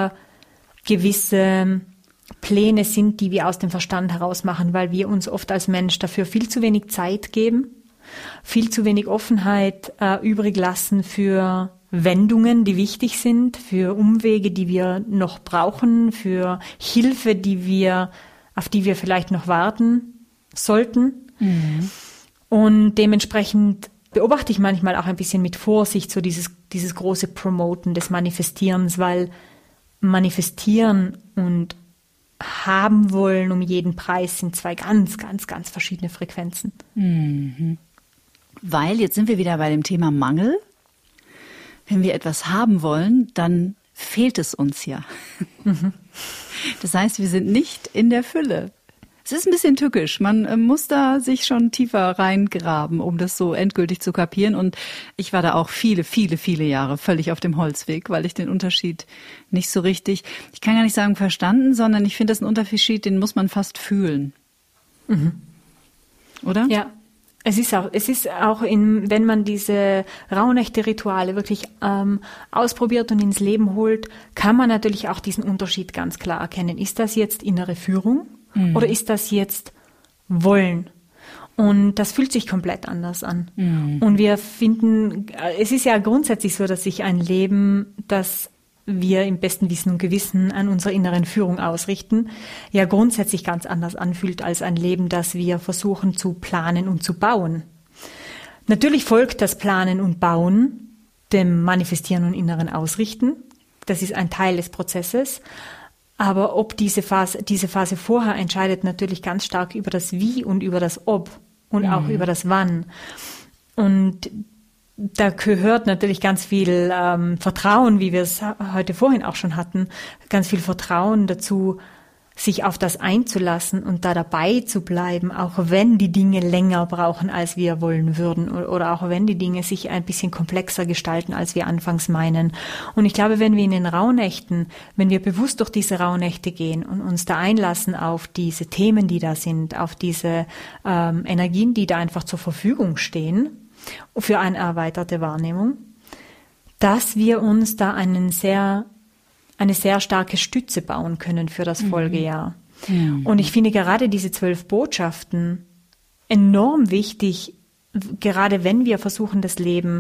gewisse Pläne sind, die wir aus dem Verstand heraus machen, weil wir uns oft als Mensch dafür viel zu wenig Zeit geben, viel zu wenig Offenheit übrig lassen für Wendungen, die wichtig sind, für Umwege, die wir noch brauchen, für Hilfe, auf die wir vielleicht noch warten sollten. Und dementsprechend beobachte ich manchmal auch ein bisschen mit Vorsicht so dieses große Promoten des Manifestierens, weil Manifestieren und haben wollen um jeden Preis sind zwei ganz, ganz, ganz verschiedene Frequenzen. Weil, jetzt sind wir wieder bei dem Thema Mangel. Wenn wir etwas haben wollen, dann fehlt es uns ja. Das heißt, wir sind nicht in der Fülle. Es ist ein bisschen tückisch. Man muss da sich schon tiefer reingraben, um das so endgültig zu kapieren. Und ich war da auch viele, viele, viele Jahre völlig auf dem Holzweg, weil ich den Unterschied nicht so richtig, ich kann gar nicht sagen verstanden, sondern ich finde, das ist ein Unterschied, den muss man fast fühlen. Oder? Ja. Es ist auch wenn man diese Rauhnächte-Rituale wirklich ausprobiert und ins Leben holt, kann man natürlich auch diesen Unterschied ganz klar erkennen. Ist das jetzt innere Führung oder ist das jetzt Wollen? Und das fühlt sich komplett anders an. Und wir finden, es ist ja grundsätzlich so, dass sich ein Leben, das wir im besten Wissen und Gewissen an unserer inneren Führung ausrichten, ja grundsätzlich ganz anders anfühlt als ein Leben, das wir versuchen zu planen und zu bauen. Natürlich folgt das Planen und Bauen dem Manifestieren und inneren Ausrichten. Das ist ein Teil des Prozesses. Aber ob diese Phase vorher entscheidet natürlich ganz stark über das Wie und über das Ob und auch über das Wann. Und da gehört natürlich ganz viel Vertrauen, wie wir es heute vorhin auch schon hatten, ganz viel Vertrauen dazu, sich auf das einzulassen und da dabei zu bleiben, auch wenn die Dinge länger brauchen, als wir wollen würden oder auch wenn die Dinge sich ein bisschen komplexer gestalten, als wir anfangs meinen. Und ich glaube, wenn wir in den Rauhnächten, wenn wir bewusst durch diese Rauhnächte gehen und uns da einlassen auf diese Themen, die da sind, auf diese Energien, die da einfach zur Verfügung stehen, für eine erweiterte Wahrnehmung, dass wir uns da eine sehr starke Stütze bauen können für das Folgejahr. Und ich finde gerade diese 12 Botschaften enorm wichtig, gerade wenn wir versuchen, das Leben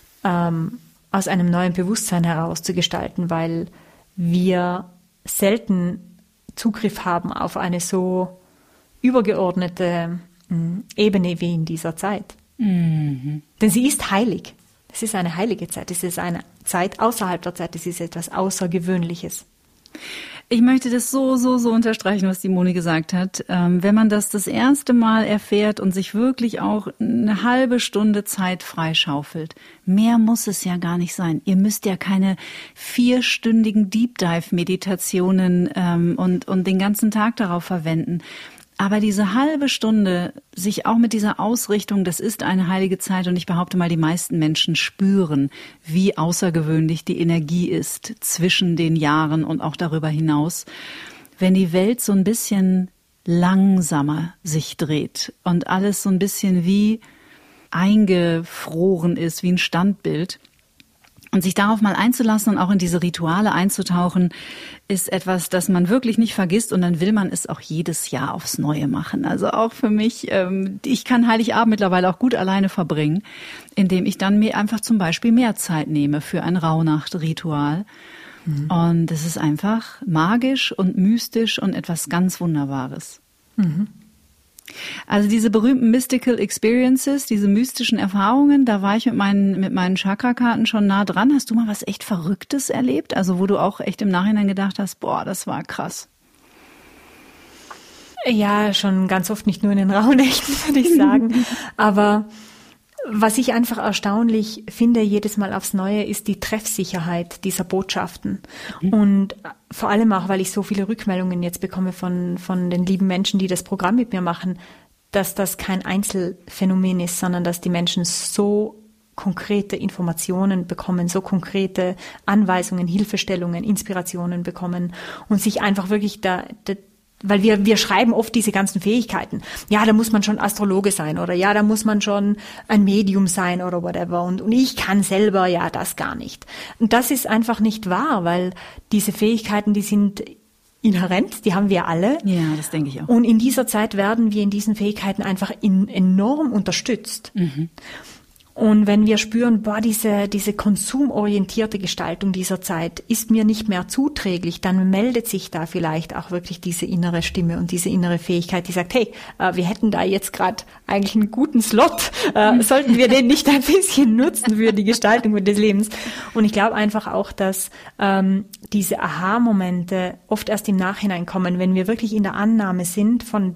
aus einem neuen Bewusstsein heraus zu gestalten, weil wir selten Zugriff haben auf eine so übergeordnete Ebene wie in dieser Zeit. Denn sie ist heilig. Es ist eine heilige Zeit. Es ist eine Zeit außerhalb der Zeit. Es ist etwas Außergewöhnliches. Ich möchte das so unterstreichen, was die Moni gesagt hat. Wenn man das erste Mal erfährt und sich wirklich auch eine halbe Stunde Zeit freischaufelt, mehr muss es ja gar nicht sein. Ihr müsst ja keine 4-stündigen Deep Dive Meditationen und den ganzen Tag darauf verwenden. Aber diese halbe Stunde, sich auch mit dieser Ausrichtung, das ist eine heilige Zeit und ich behaupte mal, die meisten Menschen spüren, wie außergewöhnlich die Energie ist zwischen den Jahren und auch darüber hinaus. Wenn die Welt so ein bisschen langsamer sich dreht und alles so ein bisschen wie eingefroren ist, wie ein Standbild. Und sich darauf mal einzulassen und auch in diese Rituale einzutauchen, ist etwas, das man wirklich nicht vergisst und dann will man es auch jedes Jahr aufs Neue machen. Also auch für mich, ich kann Heiligabend mittlerweile auch gut alleine verbringen, indem ich dann mir einfach zum Beispiel mehr Zeit nehme für ein Rauhnacht-Ritual. Mhm. Und es ist einfach magisch und mystisch und etwas ganz Wunderbares. Mhm. Also diese berühmten Mystical Experiences, diese mystischen Erfahrungen, da war ich mit meinen Chakra-Karten schon nah dran. Hast du mal was echt Verrücktes erlebt? Also wo du auch echt im Nachhinein gedacht hast, boah, das war krass. Ja, schon ganz oft, nicht nur in den Rauhnächten, würde ich sagen. Aber was ich einfach erstaunlich finde, jedes Mal aufs Neue, ist die Treffsicherheit dieser Botschaften. Mhm. Und vor allem auch, weil ich so viele Rückmeldungen jetzt bekomme von den lieben Menschen, die das Programm mit mir machen, dass das kein Einzelfenomen ist, sondern dass die Menschen so konkrete Informationen bekommen, so konkrete Anweisungen, Hilfestellungen, Inspirationen bekommen und sich einfach wirklich weil wir schreiben oft diese ganzen Fähigkeiten. Ja, da muss man schon Astrologe sein oder ja, da muss man schon ein Medium sein oder whatever. Und ich kann selber ja das gar nicht. Und das ist einfach nicht wahr, weil diese Fähigkeiten, die sind inhärent, die haben wir alle. Ja, das denke ich auch. Und in dieser Zeit werden wir in diesen Fähigkeiten einfach enorm unterstützt. Mhm. Und wenn wir spüren, boah, diese konsumorientierte Gestaltung dieser Zeit ist mir nicht mehr zuträglich, dann meldet sich da vielleicht auch wirklich diese innere Stimme und diese innere Fähigkeit, die sagt, hey, wir hätten da jetzt gerade eigentlich einen guten Slot, sollten wir den nicht ein bisschen nutzen für die Gestaltung des Lebens? Und ich glaube einfach auch, dass diese Aha-Momente oft erst im Nachhinein kommen, wenn wir wirklich in der Annahme sind vom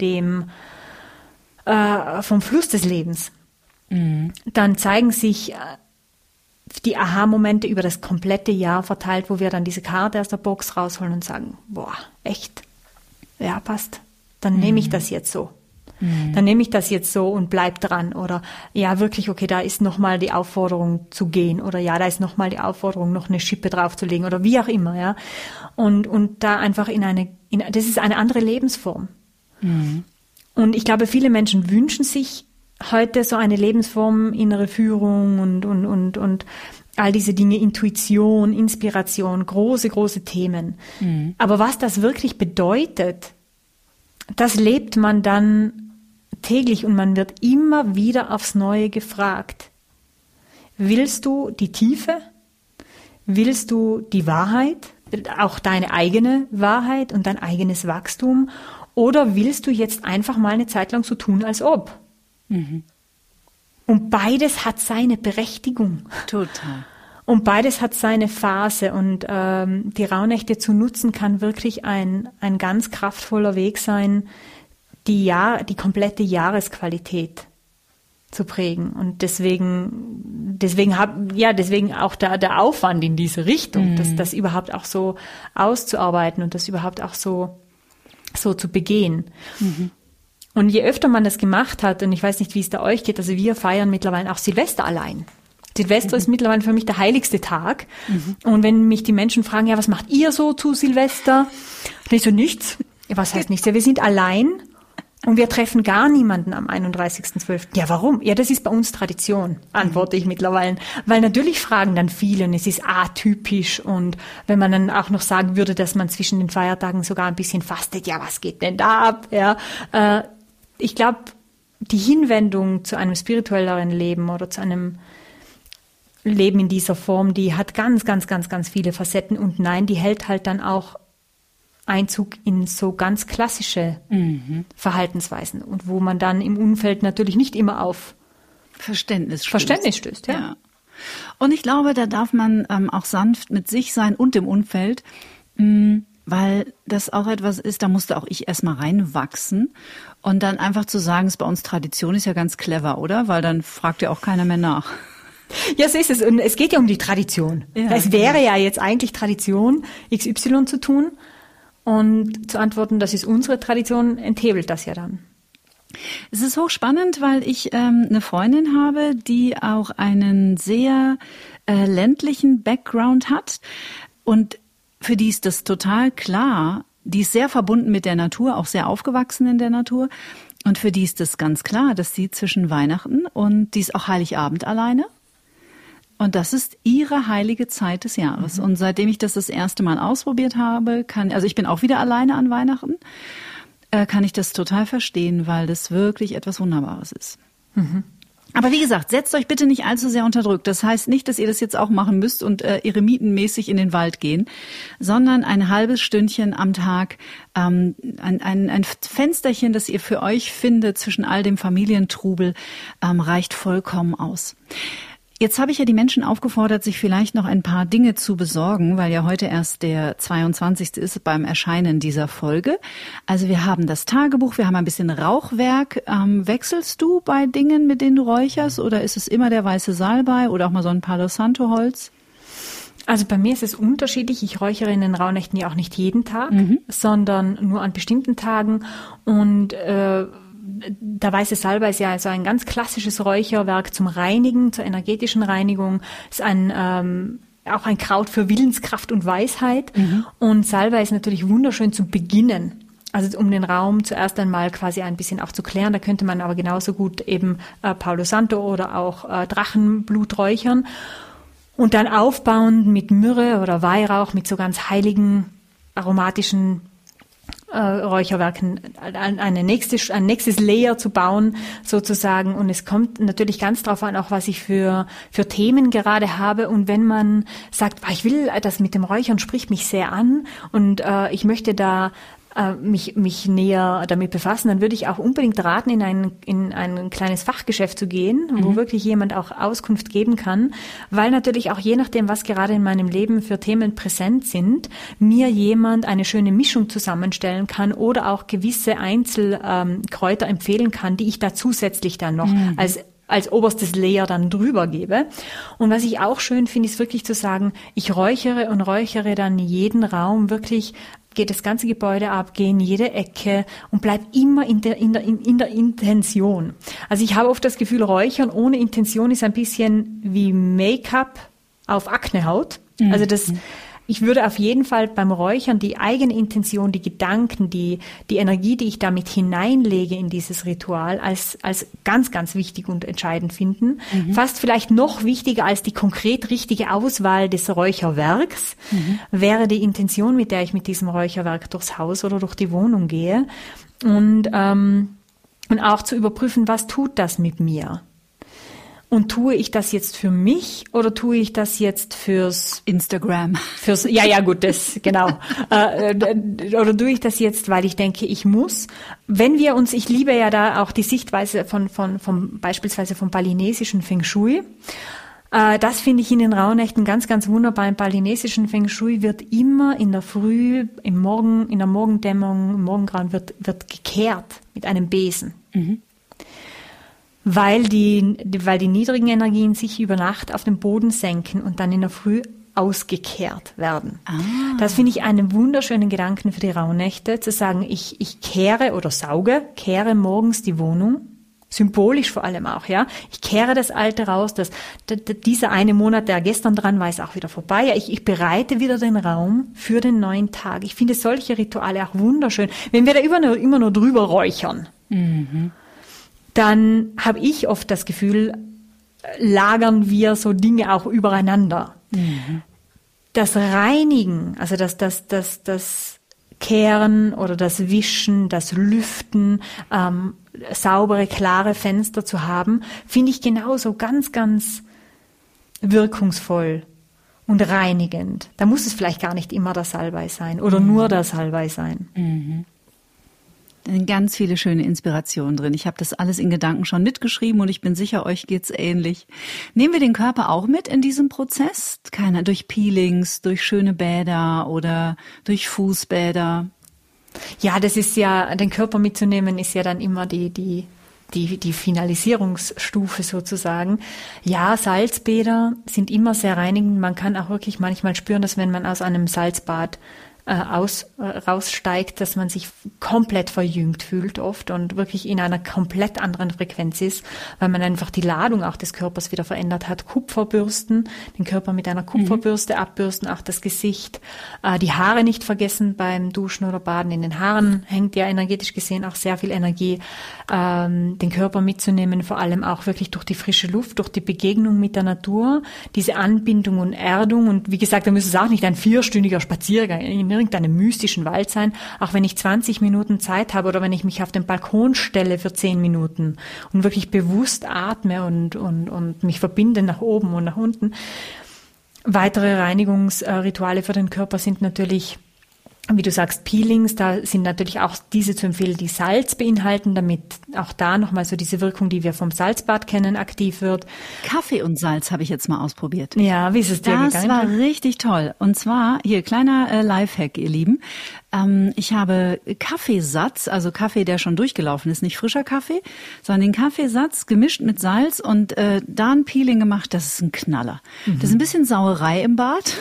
Fluss des Lebens. Dann zeigen sich die Aha-Momente über das komplette Jahr verteilt, wo wir dann diese Karte aus der Box rausholen und sagen, boah, echt? Ja, passt. Dann nehme ich das jetzt so. Dann nehme ich das jetzt so und bleib dran. Oder ja, wirklich, okay, da ist nochmal die Aufforderung zu gehen. Oder ja, da ist nochmal die Aufforderung, noch eine Schippe draufzulegen. Oder wie auch immer, ja. Und da einfach das ist eine andere Lebensform. Und ich glaube, viele Menschen wünschen sich heute so eine Lebensform, innere Führung und all diese Dinge, Intuition, Inspiration, große, große Themen. Mhm. Aber was das wirklich bedeutet, das lebt man dann täglich und man wird immer wieder aufs Neue gefragt. Willst du die Tiefe? Willst du die Wahrheit? Auch deine eigene Wahrheit und dein eigenes Wachstum? Oder willst du jetzt einfach mal eine Zeit lang so tun, als ob? Mhm. Und beides hat seine Berechtigung. Total. Und beides hat seine Phase. Und die Rauhnächte zu nutzen, kann wirklich ein ganz kraftvoller Weg sein, die komplette Jahresqualität zu prägen. Und deswegen auch der Aufwand in diese Richtung, das überhaupt auch so auszuarbeiten und das überhaupt auch so zu begehen. Mhm. Und je öfter man das gemacht hat, und ich weiß nicht, wie es da euch geht, also wir feiern mittlerweile auch Silvester allein. Silvester ist mittlerweile für mich der heiligste Tag. Mhm. Und wenn mich die Menschen fragen, ja, was macht ihr so zu Silvester? Und ich so, nichts. Was heißt nichts? Ja, wir sind allein und wir treffen gar niemanden am 31.12. Ja, warum? Ja, das ist bei uns Tradition, antworte ich mittlerweile. Weil natürlich fragen dann viele und es ist atypisch. Und wenn man dann auch noch sagen würde, dass man zwischen den Feiertagen sogar ein bisschen fastet, ja, was geht denn da ab? Ja, ich glaube, die Hinwendung zu einem spirituelleren Leben oder zu einem Leben in dieser Form, die hat ganz, ganz, ganz, ganz viele Facetten. Und nein, die hält halt dann auch Einzug in so ganz klassische Verhaltensweisen und wo man dann im Umfeld natürlich nicht immer auf Verständnis stößt. Ja. Und ich glaube, da darf man auch sanft mit sich sein und dem Umfeld, weil das auch etwas ist, da musste auch ich erstmal reinwachsen und dann einfach zu sagen, es ist bei uns Tradition, ist ja ganz clever, oder? Weil dann fragt ja auch keiner mehr nach. Ja, so ist es. Und es geht ja um die Tradition. Ja, es wäre ja jetzt eigentlich Tradition, XY zu tun. Und zu antworten, das ist unsere Tradition, enthebelt das ja dann. Es ist hochspannend, weil ich eine Freundin habe, die auch einen sehr ländlichen Background hat und für die ist das total klar. Die ist sehr verbunden mit der Natur, auch sehr aufgewachsen in der Natur. Und für die ist das ganz klar, dass sie zwischen Weihnachten und die ist auch Heiligabend alleine. Und das ist ihre heilige Zeit des Jahres. Und seitdem ich das erste Mal ausprobiert habe, also ich bin auch wieder alleine an Weihnachten, kann ich das total verstehen, weil das wirklich etwas Wunderbares ist. Mhm. Aber wie gesagt, setzt euch bitte nicht allzu sehr unter Druck. Das heißt nicht, dass ihr das jetzt auch machen müsst und eremitenmäßig in den Wald gehen, sondern ein halbes Stündchen am Tag, ein Fensterchen, das ihr für euch findet zwischen all dem Familientrubel, reicht vollkommen aus. Jetzt habe ich ja die Menschen aufgefordert, sich vielleicht noch ein paar Dinge zu besorgen, weil ja heute erst der 22. ist beim Erscheinen dieser Folge. Also wir haben das Tagebuch, wir haben ein bisschen Rauchwerk. Wechselst du bei Dingen, mit denen du räucherst, oder ist es immer der weiße Salbei oder auch mal so ein Palo Santo Holz? Also bei mir ist es unterschiedlich. Ich räuchere in den Rauhnächten ja auch nicht jeden Tag, sondern nur an bestimmten Tagen. Und der weiße Salbei ist ja so ein ganz klassisches Räucherwerk zum Reinigen, zur energetischen Reinigung. Ist auch ein Kraut für Willenskraft und Weisheit. Und Salbei ist natürlich wunderschön zum Beginnen. Also um den Raum zuerst einmal quasi ein bisschen auch zu klären. Da könnte man aber genauso gut eben Palo Santo oder auch Drachenblut räuchern. Und dann aufbauend mit Myrrhe oder Weihrauch, mit so ganz heiligen, aromatischen Räucherwerken ein nächstes Layer zu bauen sozusagen. Und es kommt natürlich ganz drauf an, auch was ich für Themen gerade habe. Und wenn man sagt, ich will, das mit dem Räuchern spricht mich sehr an und ich möchte da mich näher damit befassen, dann würde ich auch unbedingt raten, in ein kleines Fachgeschäft zu gehen, wo wirklich jemand auch Auskunft geben kann, weil natürlich auch je nachdem, was gerade in meinem Leben für Themen präsent sind, mir jemand eine schöne Mischung zusammenstellen kann oder auch gewisse Einzelkräuter empfehlen kann, die ich da zusätzlich dann noch als oberstes Layer dann drüber gebe. Und was ich auch schön finde, ist wirklich zu sagen, ich räuchere dann jeden Raum wirklich, geht das ganze Gebäude ab, gehe in jede Ecke und bleib immer in der Intention. Also ich habe oft das Gefühl, Räuchern ohne Intention ist ein bisschen wie Make-up auf Aknehaut. Also ich würde auf jeden Fall beim Räuchern die eigene Intention, die Gedanken, die Energie, die ich damit hineinlege in dieses Ritual, als ganz, ganz wichtig und entscheidend finden. Fast vielleicht noch wichtiger als die konkret richtige Auswahl des Räucherwerks wäre die Intention, mit der ich mit diesem Räucherwerk durchs Haus oder durch die Wohnung gehe. Und auch zu überprüfen, was tut das mit mir? Und tue ich das jetzt für mich oder tue ich das jetzt fürs Instagram? Ja, gut, das, genau. Oder tue ich das jetzt, weil ich denke, ich muss? Ich liebe ja da auch die Sichtweise beispielsweise vom balinesischen Feng Shui. Das finde ich in den Rauhnächten ganz, ganz wunderbar. Im balinesischen Feng Shui wird immer in der Früh, in der Morgendämmerung, im Morgengrauen wird gekehrt mit einem Besen. Weil die niedrigen Energien sich über Nacht auf den Boden senken und dann in der Früh ausgekehrt werden. Das finde ich einen wunderschönen Gedanken für die Rauhnächte, zu sagen, ich kehre morgens die Wohnung, symbolisch vor allem auch, ja. Ich kehre das Alte raus, dieser eine Monat, der gestern dran war, ist auch wieder vorbei. Ja, ich bereite wieder den Raum für den neuen Tag. Ich finde solche Rituale auch wunderschön. Wenn wir da immer nur drüber räuchern, dann habe ich oft das Gefühl, lagern wir so Dinge auch übereinander. Das Reinigen, also das Kehren oder das Wischen, das Lüften, saubere, klare Fenster zu haben, finde ich genauso ganz, ganz wirkungsvoll und reinigend. Da muss es vielleicht gar nicht immer der Salbei sein oder nur der Salbei sein. Ganz viele schöne Inspirationen drin. Ich habe das alles in Gedanken schon mitgeschrieben und ich bin sicher, euch geht's ähnlich. Nehmen wir den Körper auch mit in diesem Prozess? Durch Peelings, durch schöne Bäder oder durch Fußbäder? Ja, das ist ja, den Körper mitzunehmen ist ja dann immer die Finalisierungsstufe sozusagen. Ja, Salzbäder sind immer sehr reinigend. Man kann auch wirklich manchmal spüren, dass wenn man aus einem Salzbad raussteigt, dass man sich komplett verjüngt fühlt oft und wirklich in einer komplett anderen Frequenz ist, weil man einfach die Ladung auch des Körpers wieder verändert hat. Kupferbürsten, den Körper mit einer Kupferbürste abbürsten, auch das Gesicht, die Haare nicht vergessen beim Duschen oder Baden. In den Haaren hängt ja energetisch gesehen auch sehr viel Energie, den Körper mitzunehmen, vor allem auch wirklich durch die frische Luft, durch die Begegnung mit der Natur, diese Anbindung und Erdung. Und wie gesagt, da muss es auch nicht ein 4-stündiger Spaziergang in irgendeinem mystischen Wald sein, auch wenn ich 20 Minuten Zeit habe oder wenn ich mich auf den Balkon stelle für 10 Minuten und wirklich bewusst atme und mich verbinde nach oben und nach unten. Weitere Reinigungsrituale für den Körper sind natürlich, wie du sagst, Peelings. Da sind natürlich auch diese zu empfehlen, die Salz beinhalten, damit auch da nochmal so diese Wirkung, die wir vom Salzbad kennen, aktiv wird. Kaffee und Salz habe ich jetzt mal ausprobiert. Ja, wie ist es dir gegangen? Das war richtig toll. Und zwar, hier, kleiner Lifehack, ihr Lieben. Ich habe Kaffeesatz, also Kaffee, der schon durchgelaufen ist, nicht frischer Kaffee, sondern den Kaffeesatz gemischt mit Salz und da ein Peeling gemacht. Das ist ein Knaller. Das ist ein bisschen Sauerei im Bad,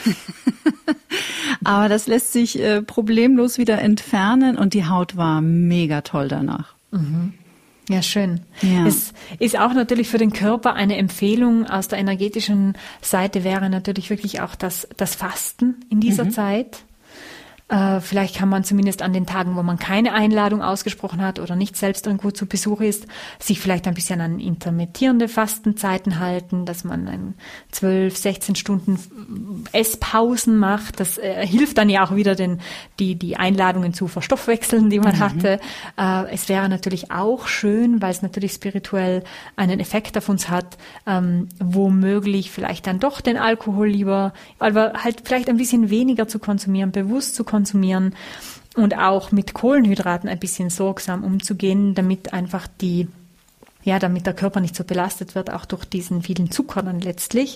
aber das lässt sich problemlos wieder entfernen und die Haut war mega toll danach. Ja, schön. Ja. Es ist auch natürlich für den Körper eine Empfehlung aus der energetischen Seite wäre natürlich wirklich auch das Fasten in dieser Zeit. Vielleicht kann man zumindest an den Tagen, wo man keine Einladung ausgesprochen hat oder nicht selbst irgendwo zu Besuch ist, sich vielleicht ein bisschen an intermittierende Fastenzeiten halten, dass man 12, 16 Stunden Esspausen macht. Das hilft dann ja auch wieder, die Einladungen zu verstoffwechseln, die man hatte. Es wäre natürlich auch schön, weil es natürlich spirituell einen Effekt auf uns hat, womöglich vielleicht dann doch den Alkohol lieber, aber halt vielleicht ein bisschen weniger zu konsumieren, bewusst zu konsumieren und auch mit Kohlenhydraten ein bisschen sorgsam umzugehen, damit einfach damit der Körper nicht so belastet wird, auch durch diesen vielen Zucker dann letztlich.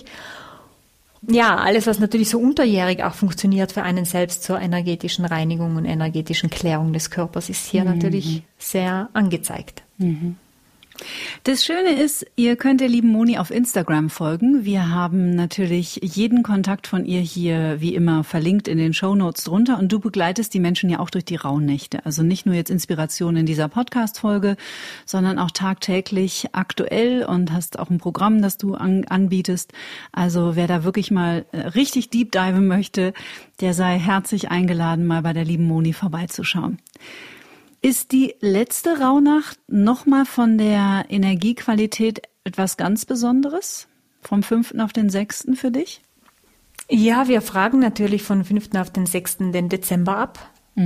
Ja, alles, was natürlich so unterjährig auch funktioniert für einen selbst zur energetischen Reinigung und energetischen Klärung des Körpers, ist hier natürlich sehr angezeigt. Das Schöne ist, ihr könnt der lieben Moni auf Instagram folgen. Wir haben natürlich jeden Kontakt von ihr hier wie immer verlinkt in den Shownotes drunter und du begleitest die Menschen ja auch durch die Rauhnächte. Also nicht nur jetzt Inspiration in dieser Podcast-Folge, sondern auch tagtäglich aktuell und hast auch ein Programm, das du anbietest. Also wer da wirklich mal richtig deep diven möchte, der sei herzlich eingeladen, mal bei der lieben Moni vorbeizuschauen. Ist die letzte Rauhnacht nochmal von der Energiequalität etwas ganz Besonderes? Vom 5. auf den 6. für dich? Ja, wir fragen natürlich von 5. auf den 6. den Dezember ab.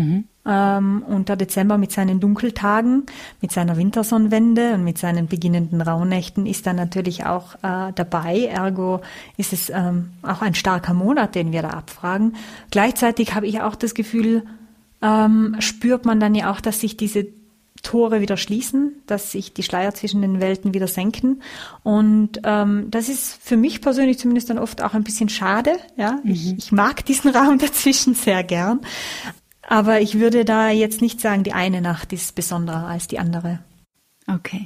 Und der Dezember mit seinen Dunkeltagen, mit seiner Wintersonnenwende und mit seinen beginnenden Rauhnächten ist dann natürlich auch dabei. Ergo ist es auch ein starker Monat, den wir da abfragen. Gleichzeitig habe ich auch das Gefühl, spürt man dann ja auch, dass sich diese Tore wieder schließen, dass sich die Schleier zwischen den Welten wieder senken. Und das ist für mich persönlich zumindest dann oft auch ein bisschen schade. Ja, ich mag diesen Raum dazwischen sehr gern. Aber ich würde da jetzt nicht sagen, die eine Nacht ist besonderer als die andere. Okay.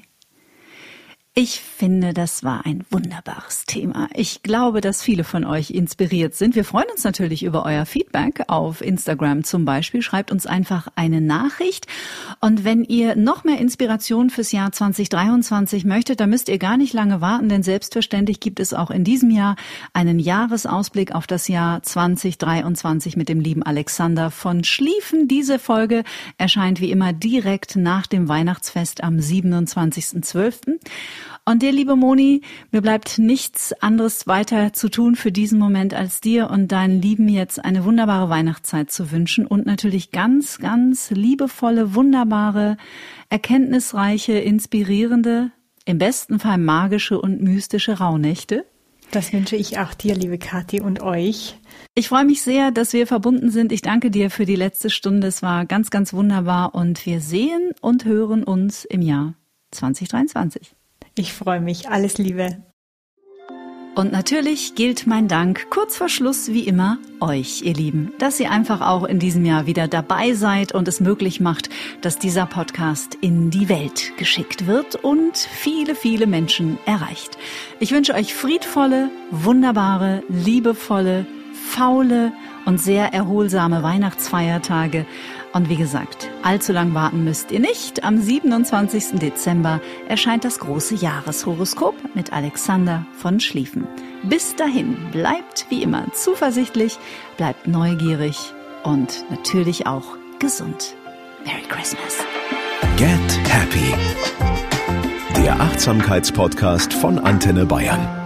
Ich finde, das war ein wunderbares Thema. Ich glaube, dass viele von euch inspiriert sind. Wir freuen uns natürlich über euer Feedback auf Instagram zum Beispiel. Schreibt uns einfach eine Nachricht. Und wenn ihr noch mehr Inspiration fürs Jahr 2023 möchtet, dann müsst ihr gar nicht lange warten, denn selbstverständlich gibt es auch in diesem Jahr einen Jahresausblick auf das Jahr 2023 mit dem lieben Alexander von Schlieffen. Diese Folge erscheint wie immer direkt nach dem Weihnachtsfest am 27.12. Und dir, liebe Moni, mir bleibt nichts anderes weiter zu tun für diesen Moment, als dir und deinen Lieben jetzt eine wunderbare Weihnachtszeit zu wünschen und natürlich ganz, ganz liebevolle, wunderbare, erkenntnisreiche, inspirierende, im besten Fall magische und mystische Rauhnächte. Das wünsche ich auch dir, liebe Kathi, und euch. Ich freue mich sehr, dass wir verbunden sind. Ich danke dir für die letzte Stunde. Es war ganz, ganz wunderbar und wir sehen und hören uns im Jahr 2023. Ich freue mich. Alles Liebe. Und natürlich gilt mein Dank kurz vor Schluss wie immer euch, ihr Lieben, dass ihr einfach auch in diesem Jahr wieder dabei seid und es möglich macht, dass dieser Podcast in die Welt geschickt wird und viele, viele Menschen erreicht. Ich wünsche euch friedvolle, wunderbare, liebevolle, faule und sehr erholsame Weihnachtsfeiertage. Und wie gesagt, allzu lang warten müsst ihr nicht. Am 27. Dezember erscheint das große Jahreshoroskop mit Alexander von Schlieffen. Bis dahin, bleibt wie immer zuversichtlich, bleibt neugierig und natürlich auch gesund. Merry Christmas. Get Happy. Der Achtsamkeitspodcast von Antenne Bayern.